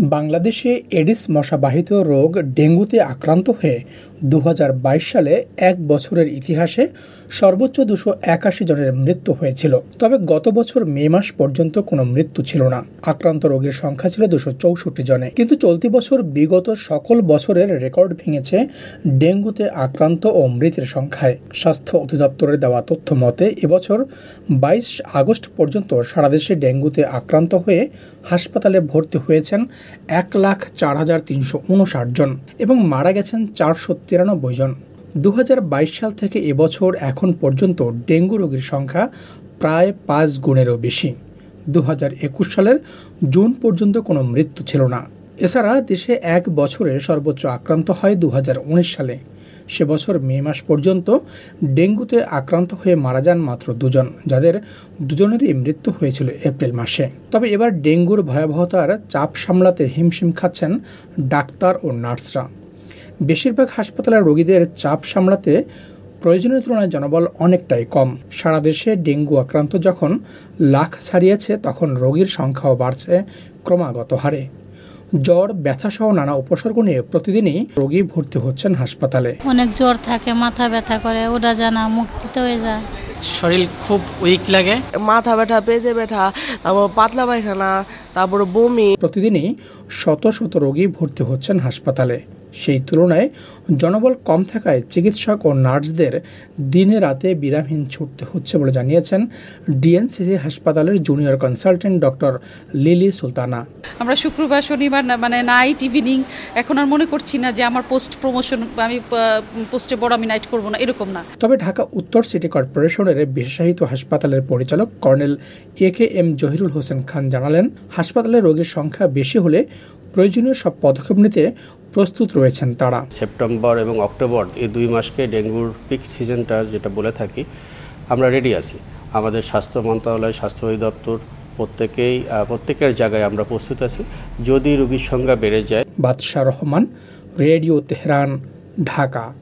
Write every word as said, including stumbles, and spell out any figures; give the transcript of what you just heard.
বাংলাদেশে এডিস মশাবাহিত রোগ ডেঙ্গুতে আক্রান্ত হয়ে দু হাজার বাইশ সালে এক বছরের ইতিহাসে সর্বোচ্চ দুশো একাশি জনের মৃত্যু হয়েছিল। তবে গত বছর মে মাস পর্যন্ত কোনো মৃত্যু ছিল না। আক্রান্ত রোগীর সংখ্যা ছিল দুশো চৌষট্টি জনে। কিন্তু চলতি বছর বিগত সকল বছরের রেকর্ড ভেঙেছে ডেঙ্গুতে আক্রান্ত ও মৃতের সংখ্যায়। স্বাস্থ্য অধিদপ্তরের দেওয়া তথ্য মতে এবছর বাইশ আগস্ট পর্যন্ত সারা দেশে ডেঙ্গুতে আক্রান্ত হয়ে হাসপাতালে ভর্তি হয়েছেন এক লাখ চার হাজার তিনশো উনষাট জন এবং মারা গেছেন চারশো তিরানব্বই জন। দু হাজার বাইশ সাল থেকে এবছর এখন পর্যন্ত ডেঙ্গু রোগীর সংখ্যা প্রায় পাঁচ গুণেরও বেশি। দু হাজার একুশ সালের জুন পর্যন্ত কোনো মৃত্যু ছিল না। এছাড়া দেশে এক বছরে সর্বোচ্চ আক্রান্ত হয় দু হাজার উনিশ সালে। সে বছর মে মাস পর্যন্ত ডেঙ্গুতে আক্রান্ত হয়ে মারা যান মাত্র দুজন, যাদের দুজনেরই মৃত্যু হয়েছিল এপ্রিল মাসে। তবে এবার ডেঙ্গুর ভয়াবহতার চাপ সামলাতে হিমশিম খাচ্ছেন ডাক্তার ও নার্সরা। বেশিরভাগ হাসপাতালের রোগীদের চাপ সামলাতে প্রয়োজনীয় তুলনায় জনবল অনেকটাই কম। সারা দেশে ডেঙ্গু আক্রান্ত যখন লাখ ছাড়িয়েছে, তখন রোগীর সংখ্যাও বাড়ছে ক্রমাগত হারে। জ্বর, ব্যথা সহ নানা উপসর্গ নিয়ে প্রতিদিনই রোগী ভর্তি হচ্ছেন হাসপাতালে। অনেক জ্বর থাকে, মাথা ব্যথা করে, ওটা জানা মুক্তিতে হয়ে যায়। শরীর খুব উইক লাগে, মাথা ব্যথা, পেটে ব্যথা, তারপর পাতলা পায়খানা, তারপর বমি। প্রতিদিনই শত শত রোগী ভর্তি হচ্ছেন হাসপাতালে। সেই তুলনায় জনবল কম থাকায় চিকিৎসক ও নার্সদের দিনে রাতে বিরামহীন ছুটতে হচ্ছে বলে জানিয়েছেন ডিএনসিসি হাসপাতালের junior consultant doctor Lily Sultana. আমরা শুক্রবার, শনিবার মানে নাইট, ইভিনিং, এখন আর মনে করছি না যে আমার পোস্ট প্রমোশন, আমি পোস্টে বড় আমি নাইট করবো না, এরকম না। তবে ঢাকা উত্তর সিটি কর্পোরেশনের বিশেষায়িত হাসপাতালের পরিচালক colonel A K M Jahirul Hossain Khan জানালেন, হাসপাতালে রোগীর সংখ্যা বেশি হলে প্রয়োজনীয় সব পদক্ষেপ নিতে প্রস্তুত রয়েছেন তারা। সেপ্টেম্বর এবং অক্টোবর এই দুই মাসকে ডেঙ্গুর পিক সিজনটা যেটা বলে থাকি, আমরা রেডি আছি। আমাদের স্বাস্থ্য মন্ত্রণালয়, স্বাস্থ্য অধিদপ্তর প্রত্যেকেই প্রত্যেকের জায়গায় আমরা প্রস্তুত আছি যদি রোগীর সংখ্যা বেড়ে যায়। Badsha Rahman, radio Tehran, Dhaka.